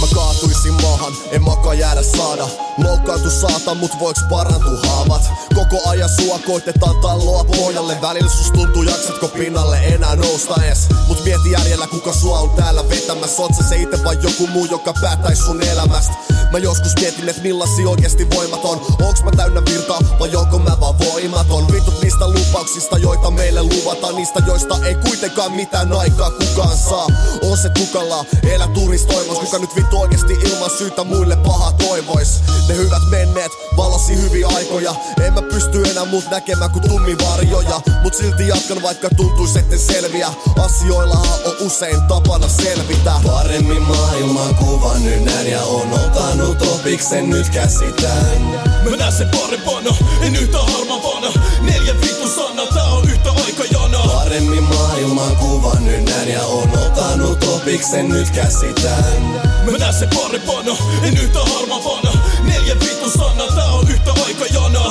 mä kaatuisin maahan, en makaa jäädä saada. Loukkaantu saatan, mut voiks parantua haavat? Koko ajan sua koitetaan talloa pohjalle. Välillä sus tuntuu jaksatko pinnalle enää nousta ees. Mut mieti järjellä kuka sua on täällä vetämässä. Oot sä se ite vai joku muu, joka päättäis sun elämästä? Mä joskus mietin, et millaisia oikeesti voimat on. Onks mä täynnä virtaa vai onko mä vaan voimaton? Vitut niistä lupauksista, joita meille luvataan. Niistä joista ei kuitenkaan mitään aikaa kukaan saa. On se tukalla, elä turistoivos. Kuka nyt vittu oikeesti ilman syytä muille pahaa toivois? Ne hyvät menneet, valosi hyviä aikoja. En mä pysty enää mut näkemään kuin tummivarjoja. Mut silti jatkan vaikka tuntuis etten selviä. Asioillahan on usein tapana selvitä. Paremmin maailman kuvan nyt näin ja on ottanut opiksen nyt käsitään. Mä näen sen parempana, en yhtä harmavana. 4 vittu sana, tää on yhtä aikajana. Paremmin maailman kuvan nyt näin ja on ottanut opiksen nyt käsitään. Mä näen sen parempana, en yhtä harmavana. 4 vittu sana, tää on yhtä aikajana.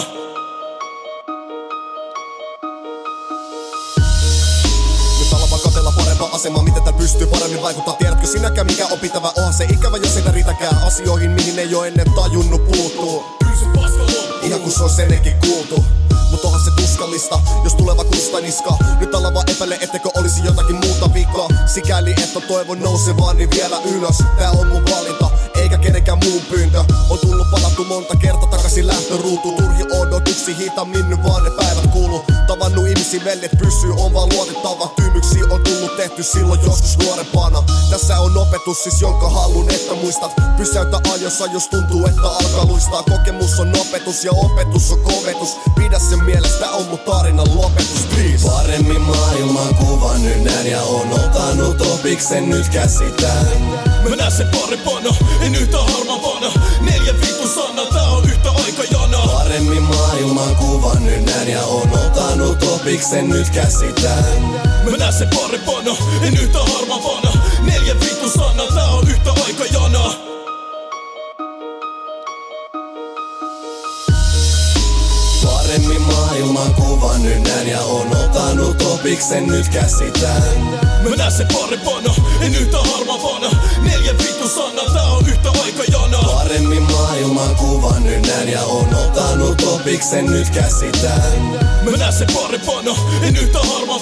Nyt ala vaan katella parempaa asemaa, miten tää pystyy paremmin vaikuttaa. Tiedätkö sinäkään mikä on pitävä? Onhan se ikävä jos ei tää riitäkään asioihin, mihin ei oo ennen tajunnut puuttuu. Ihan kun se on ennenkin kuultu. Mut onhan se tuskallista, jos tuleva kustaa niska. Nyt ala vaan epäile, ettekö olisi jotakin muuta vikaa. Sikäli et on toivon nousevaan, niin vielä ylös. Tää on mun valinta, eikä kenenkään muun pyyntö. On tullut palattu monta kertaa takaisin lähtöruutuun. Turhi odotuksi hitaammin nyt vaan ne päivät kuuluu. Tavannut ihmisiä veljet pysyy, on vaan luotettava. Tyymyksiä on tullut tehty silloin joskus nuorempana. Tässä on opetus siis jonka haluun että muistat. Pysäytä ajossa jos tuntuu että alkaa luistaa. Kokemus on opetus ja opetus on kovetus. Pidä sen mielestä on mun tarinan lopetus, please. Paremmin maailman kuvan nyt näin ja on ottanut opiksen nyt käsitään. Mä näen sen parempana, en yhtä harmavana. 4 vittu sana, tää on yhtä aikajana. Paremmin maailman kuvan nyt näin ja on ottanut opiksen nyt käsitään. Mä näen sen parempana, en yhtä harmavana. 4 vittu sana, tää on yhtä aikajana. Paremmin maailman kuvan nyt näin ja on ottanut opiksen nyt käsitään. Mä näen sen parempana, en yhtä harmavana. 4 vittu sana, tää on yhtä aikajana. Paremmin maailman kuvan nyt näin ja on ottanut opiksen nyt käsitään. Mä näen sen parempana, en yhtä harmavana.